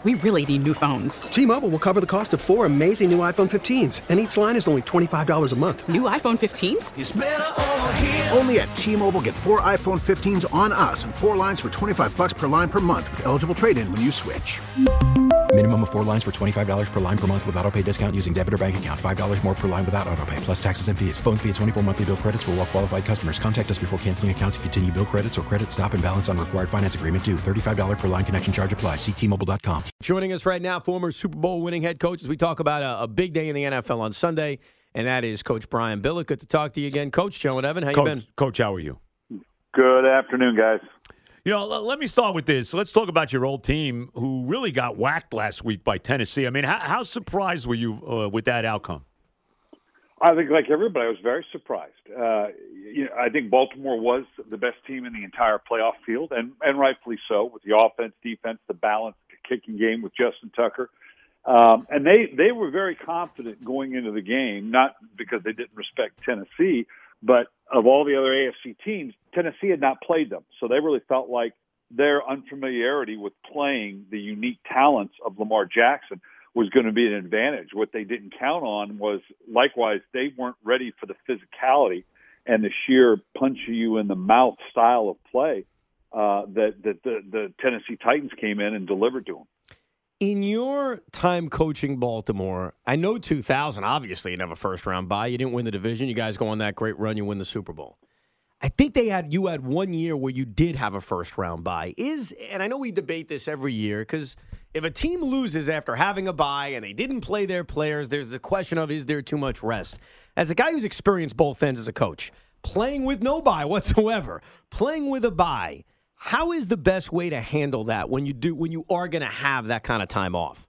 We really need new phones. T-Mobile will cover the cost of 4 amazing new iPhone 15s, and each line is only $25 a month. New iPhone 15s? It's better over here. Only at T-Mobile, get 4 iPhone 15s on us and 4 lines for $25 per line per month with eligible trade-in when you switch. Minimum of 4 lines for $25 per line per month with autopay discount using debit or bank account. $5 more per line without autopay, plus taxes and fees. Phone fee at 24 monthly bill credits for well-qualified customers. Contact us before canceling account to continue bill credits or credit stop and balance on required finance agreement due. $35 per line connection charge applies. See T-Mobile.com. Joining us right now, former Super Bowl winning head coach, as we talk about a big day in the NFL on Sunday, and that is Coach Brian Billick. Good to talk to you again. Coach, Joe and Evan, how you been? Coach, how are you? Good afternoon, guys. You know, let me start with this. Let's talk about your old team who really got whacked last week by Tennessee. I mean, how surprised were you with that outcome? I think, like everybody, I was very surprised. I think Baltimore was the best team in the entire playoff field, and rightfully so, with the offense, defense, the balance, the kicking game with Justin Tucker. And they were very confident going into the game, not because they didn't respect Tennessee, but of all the other AFC teams, Tennessee had not played them. So they really felt like their unfamiliarity with playing the unique talents of Lamar Jackson was going to be an advantage. What they didn't count on was, likewise, they weren't ready for the physicality and the sheer punch-you-in-the-mouth style of play that the Tennessee Titans came in and delivered to them. In your time coaching Baltimore, I know 2000, obviously, you didn't have a first-round bye. You didn't win the division. You guys go on that great run. You win the Super Bowl. I think you had 1 year where you did have a first-round bye. And I know we debate this every year because if a team loses after having a bye and they didn't play their players, there's the question of, is there too much rest? As a guy who's experienced both ends as a coach, playing with no bye whatsoever, playing with a bye, how is the best way to handle that when you are going to have that kind of time off?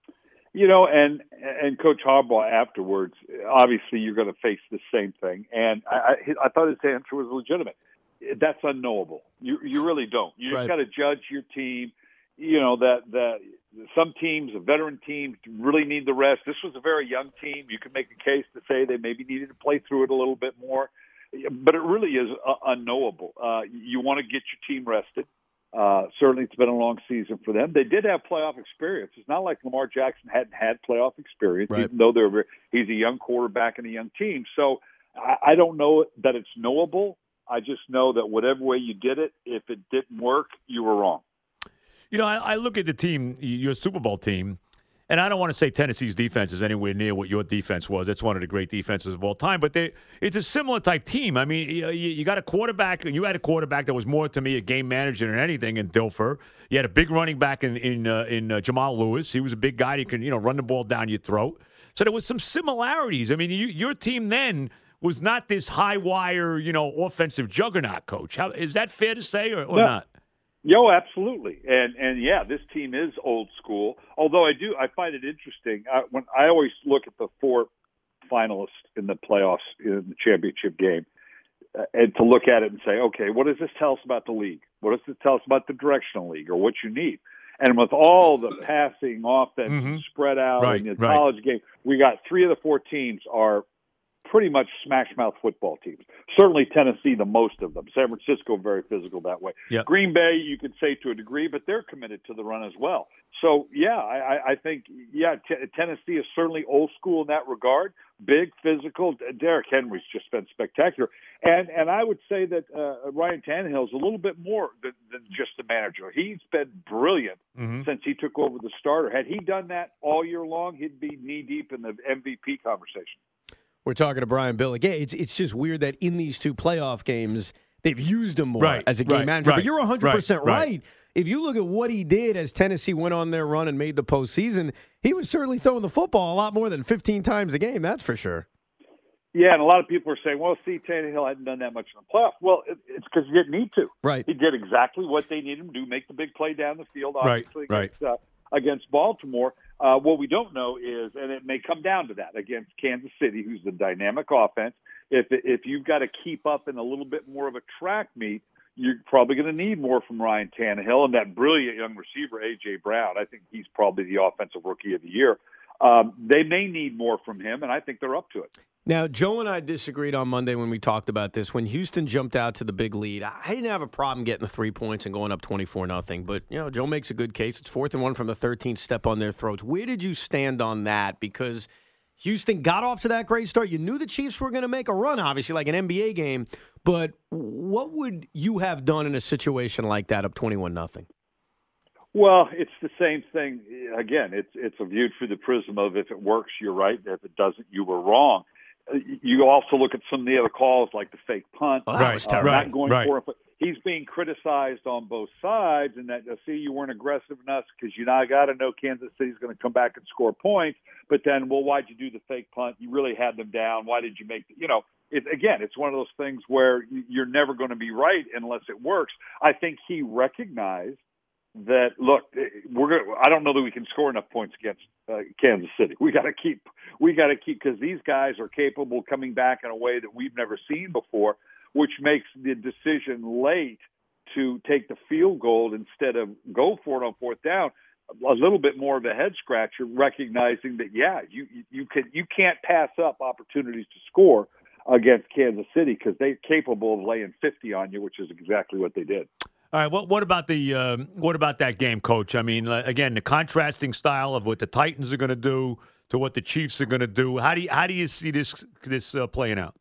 You know, and Coach Harbaugh afterwards, obviously you're going to face the same thing. And I thought his answer was legitimate. That's unknowable. You really don't. You just got to judge your team. You know, that some teams, veteran teams, really need the rest. This was a very young team. You could make a case to say they maybe needed to play through it a little bit more. But it really is unknowable. You want to get your team rested. Certainly it's been a long season for them. They did have playoff experience. It's not like Lamar Jackson hadn't had playoff experience, even though he's a young quarterback and a young team. So I don't know that it's knowable. I just know that whatever way you did it, if it didn't work, you were wrong. You know, I look at the team, your Super Bowl team, and I don't want to say Tennessee's defense is anywhere near what your defense was. It's one of the great defenses of all time. But it's a similar type team. I mean, you got a quarterback, and you had a quarterback that was more, to me, a game manager than anything in Dilfer. You had a big running back in Jamal Lewis. He was a big guy. He can, run the ball down your throat. So there was some similarities. I mean, your team then was not this high-wire, offensive juggernaut, Coach. Is that fair to say or not? Yo, absolutely, and yeah, this team is old school. Although I find it interesting when I always look at the 4 finalists in the playoffs in the championship game, and to look at it and say, okay, what does this tell us about the league? What does it tell us about the directional league or what you need? And with all the passing offense spread out in the college game, we got 3 of the 4 teams are pretty much smash-mouth football teams. Certainly Tennessee, the most of them. San Francisco, very physical that way. Yep. Green Bay, you could say to a degree, but they're committed to the run as well. So, yeah, I think, Tennessee is certainly old school in that regard. Big, physical. Derrick Henry's just been spectacular. And I would say that Ryan Tannehill is a little bit more than just a manager. He's been brilliant since he took over the starter. Had he done that all year long, he'd be knee-deep in the MVP conversation. We're talking to Brian Billick. Yeah, it's just weird that in these 2 playoff games, they've used him more as a game manager. But you're 100% right. If you look at what he did as Tennessee went on their run and made the postseason, he was certainly throwing the football a lot more than 15 times a game, that's for sure. Yeah, and a lot of people are saying, well, see, Tannehill hadn't done that much in the playoffs. Well, it's because he didn't need to. Right. He did exactly what they needed him to do, make the big play down the field, obviously, against Baltimore. What we don't know is, and it may come down to that, against Kansas City, who's the dynamic offense, if you've got to keep up in a little bit more of a track meet, you're probably going to need more from Ryan Tannehill and that brilliant young receiver, A.J. Brown. I think he's probably the offensive rookie of the year. They may need more from him, and I think they're up to it. Now, Joe and I disagreed on Monday when we talked about this. When Houston jumped out to the big lead, I didn't have a problem getting the 3 points and going up 24-0. But, Joe makes a good case. It's 4th and 1 from the 13th, step on their throats. Where did you stand on that? Because Houston got off to that great start. You knew the Chiefs were going to make a run, obviously, like an NBA game. But what would you have done in a situation like that, up 21-0? Well, it's the same thing. Again, it's viewed through the prism of if it works, you're right. If it doesn't, you were wrong. You also look at some of the other calls, like the fake punt. Not going for it. He's being criticized on both sides, and that, see, you weren't aggressive enough because you now got to know Kansas City's going to come back and score points. But then, well, why'd you do the fake punt? You really had them down. Why did you make it's one of those things where you're never going to be right unless it works. I think he recognized that, look, I don't know that we can score enough points against Kansas City. We got to keep because these guys are capable of coming back in a way that we've never seen before, which makes the decision late to take the field goal instead of go for it on 4th down a little bit more of a head scratcher, recognizing that you can't pass up opportunities to score against Kansas City because they're capable of laying 50 on you, which is exactly what they did. All right. What about that game, Coach? I mean, again, the contrasting style of what the Titans are going to do to what the Chiefs are going to do. How do you see this playing out?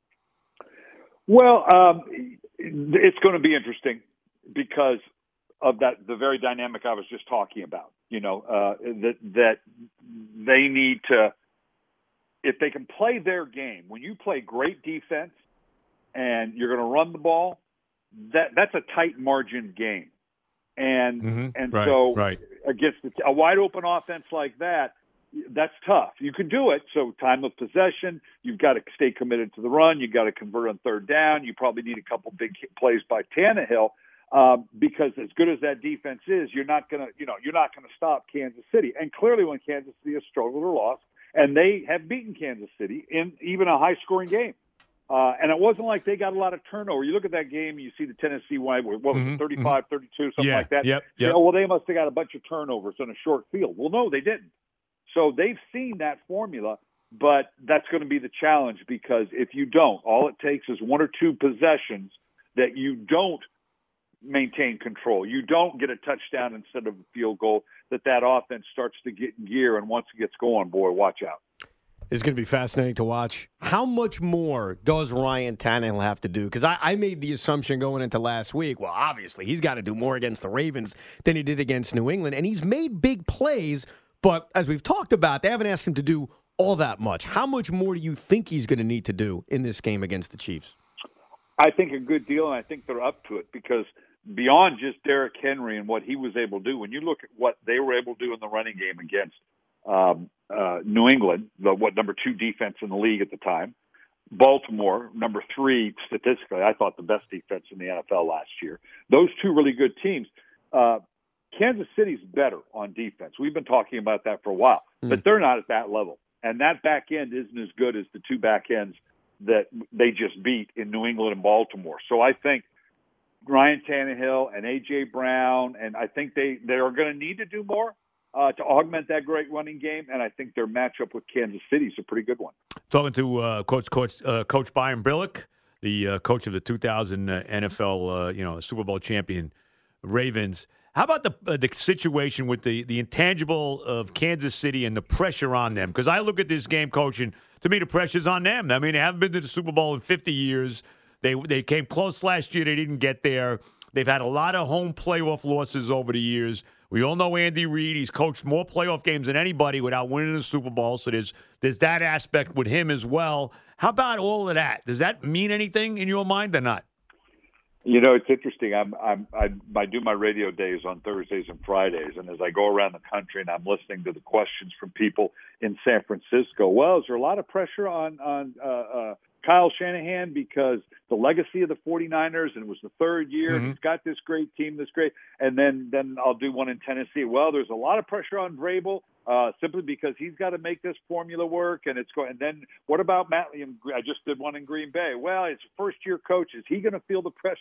Well, it's going to be interesting because of the very dynamic I was just talking about. That they need to, if they can play their game. When you play great defense and you're going to run the ball, that's a tight margin game, and so against a wide open offense like that, that's tough. You can do it. So time of possession, you've got to stay committed to the run. You've got to convert on 3rd down. You probably need a couple big plays by Tannehill because as good as that defense is, you're not going to stop Kansas City. And clearly, when Kansas City has struggled or lost, and they have beaten Kansas City in even a high scoring game. And it wasn't like they got a lot of turnover. You look at that game, and you see the Tennessee wide, what was it, 35, 32, something like that. Yep. Well, they must have got a bunch of turnovers on a short field. Well, no, they didn't. So they've seen that formula, but that's going to be the challenge because if you don't, all it takes is 1 or 2 possessions that you don't maintain control. You don't get a touchdown instead of a field goal, that offense starts to get in gear, and once it gets going, boy, watch out. It's going to be fascinating to watch. How much more does Ryan Tannehill have to do? Because I made the assumption going into last week, well, obviously, he's got to do more against the Ravens than he did against New England. And he's made big plays, but as we've talked about, they haven't asked him to do all that much. How much more do you think he's going to need to do in this game against the Chiefs? I think a good deal, and I think they're up to it because beyond just Derrick Henry and what he was able to do, when you look at what they were able to do in the running game against New England, number 2 defense in the league at the time. Baltimore, number 3 statistically, I thought the best defense in the NFL last year. Those 2 really good teams. Kansas City's better on defense. We've been talking about that for a while, but they're not at that level. And that back end isn't as good as the 2 back ends that they just beat in New England and Baltimore. So I think Ryan Tannehill and A.J. Brown, and I think they are going to need to do more to augment that great running game, and I think their matchup with Kansas City is a pretty good one. Talking to Coach Byron Billick, the coach of the 2000 NFL Super Bowl champion Ravens. How about the situation with the intangible of Kansas City and the pressure on them? Because I look at this game, Coach, and to me the pressure's on them. I mean, they haven't been to the Super Bowl in 50 years. They came close last year. They didn't get there. They've had a lot of home playoff losses over the years. We all know Andy Reid. He's coached more playoff games than anybody without winning the Super Bowl. So there's that aspect with him as well. How about all of that? Does that mean anything in your mind or not? It's interesting. I do my radio days on Thursdays and Fridays, and as I go around the country and I'm listening to the questions from people in San Francisco, well, is there a lot of pressure on Kyle Shanahan because the legacy of the 49ers, and it was the 3rd year, and he's got this great team, and then I'll do one in Tennessee. Well, there's a lot of pressure on Vrabel simply because he's got to make this formula work, and it's going. And then what about Matt? I just did one in Green Bay. Well, it's a first-year coach. Is he going to feel the pressure?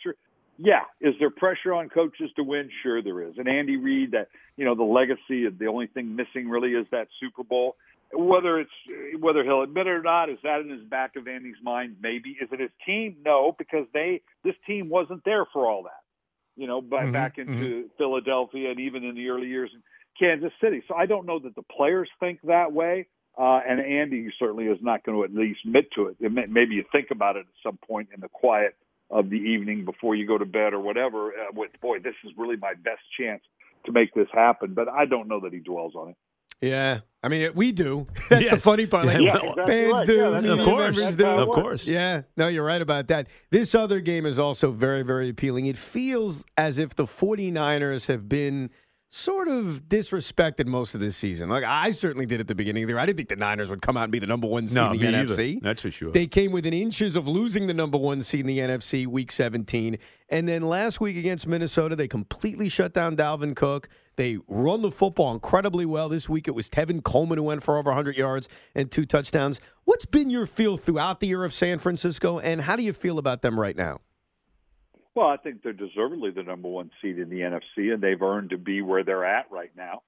Yeah. Is there pressure on coaches to win? Sure there is. And Andy Reid, that, the legacy of the only thing missing really is that Super Bowl. Whether he'll admit it or not, is that in his back of Andy's mind? Maybe. Is it his team? No, because this team wasn't there for all that. Back into Philadelphia and even in the early years in Kansas City. So I don't know that the players think that way. And Andy certainly is not going to at least admit to it. Maybe you think about it at some point in the quiet of the evening before you go to bed or whatever, this is really my best chance to make this happen. But I don't know that he dwells on it. Yeah. I mean, we do. That's the funny part. Like, exactly fans right. do. Yeah, media members do. Of course. Yeah. No, you're right about that. This other game is also very, very appealing. It feels as if the 49ers have been sort of disrespected most of this season. Like, I certainly did at the beginning there. I didn't think the Niners would come out and be the number one seed in the NFC. Either. That's for sure. They came within inches of losing the number one seed in the NFC week 17. And then last week against Minnesota, they completely shut down Dalvin Cook. They run the football incredibly well. This week it was Tevin Coleman who went for over 100 yards and 2 touchdowns. What's been your feel throughout the year of San Francisco, and how do you feel about them right now? Well, I think they're deservedly the number one seed in the NFC, and they've earned to be where they're at right now.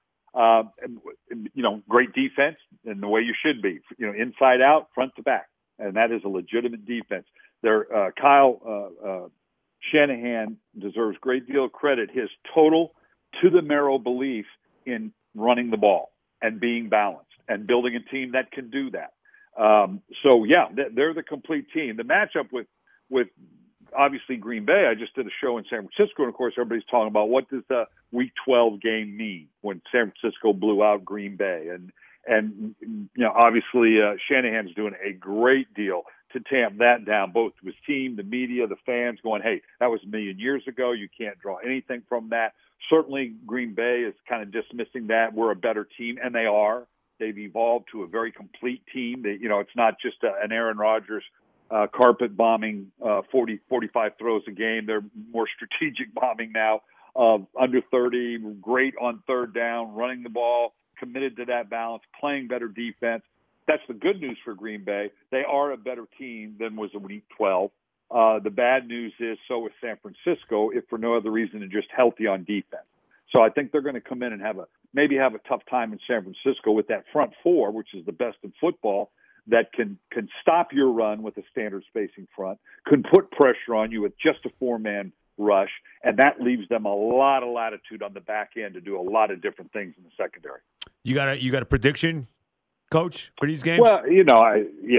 Great defense and the way you should be, inside out, front to back, and that is a legitimate defense. Kyle Shanahan deserves a great deal of credit. His total to the marrow belief in running the ball and being balanced and building a team that can do that. They're the complete team. The matchup with obviously Green Bay, I just did a show in San Francisco, and of course everybody's talking about what does the Week 12 game mean when San Francisco blew out Green Bay. And obviously Shanahan's doing a great deal to tamp that down, both with his team, the media, the fans going, hey, that was a million years ago. You can't draw anything from that. Certainly Green Bay is kind of dismissing that. We're a better team, and they are. They've evolved to a very complete team. It's not just an Aaron Rodgers carpet bombing 45 throws a game. They're more strategic bombing now of under 30, great on third down, running the ball, committed to that balance, playing better defense. That's the good news for Green Bay. They are a better team than was in Week 12. The bad news is so is San Francisco, if for no other reason than just healthy on defense. So I think they're going to come in and have a tough time in San Francisco with that front four, which is the best in football, that can stop your run with a standard spacing front, can put pressure on you with just a four-man rush, and that leaves them a lot of latitude on the back end to do a lot of different things in the secondary. You got a prediction, Coach, for these games? Well, you got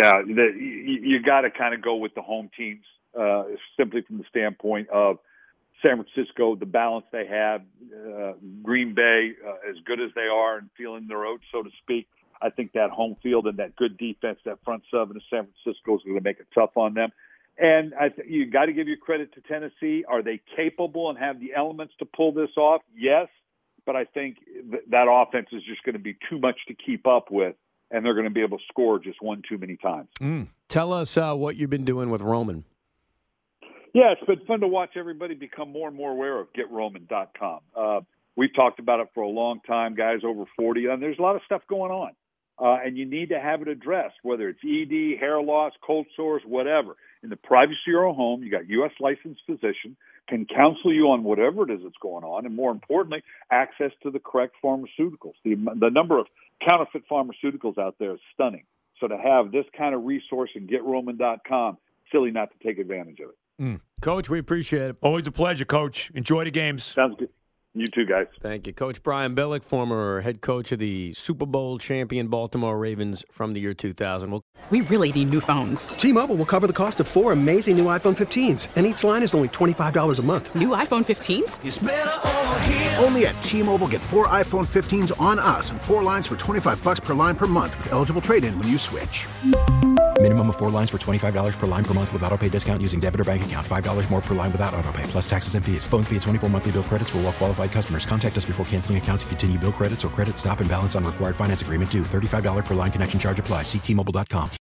to kind of go with the home teams, simply from the standpoint of San Francisco, the balance they have, Green Bay, as good as they are and feeling their oats, so to speak. I think that home field and that good defense, that front seven of San Francisco is going to make it tough on them. And you got to give your credit to Tennessee. Are they capable and have the elements to pull this off? Yes. But I think that offense is just going to be too much to keep up with, and they're going to be able to score just one too many times. Tell us what you've been doing with Roman. Yeah, it's been fun to watch everybody become more and more aware of GetRoman.com. We've talked about it for a long time, guys over 40, and there's a lot of stuff going on. And you need to have it addressed, whether it's ED, hair loss, cold sores, whatever. In the privacy of your own home, you got U.S. licensed physician, can counsel you on whatever it is that's going on, and more importantly, access to the correct pharmaceuticals. The number of counterfeit pharmaceuticals out there is stunning. So to have this kind of resource in GetRoman.com, silly not to take advantage of it. Coach, we appreciate it. Always a pleasure, Coach. Enjoy the games. Sounds good. You too, guys. Thank you. Coach Brian Billick, former head coach of the Super Bowl champion Baltimore Ravens from the year 2000. We really need new phones. T-Mobile will cover the cost of 4 amazing new iPhone 15s, and each line is only $25 a month. New iPhone 15s? It's better over here. Only at T-Mobile, get 4 iPhone 15s on us and 4 lines for $25 per line per month with eligible trade-in when you switch. Minimum of 4 lines for $25 per line per month with autopay discount using debit or bank account. $5 more per line without autopay, plus taxes and fees. Phone fee at 24 monthly bill credits for well-qualified customers. Contact us before canceling account to continue bill credits or credit stop and balance on required finance agreement due. $35 per line connection charge applies. See T-Mobile.com.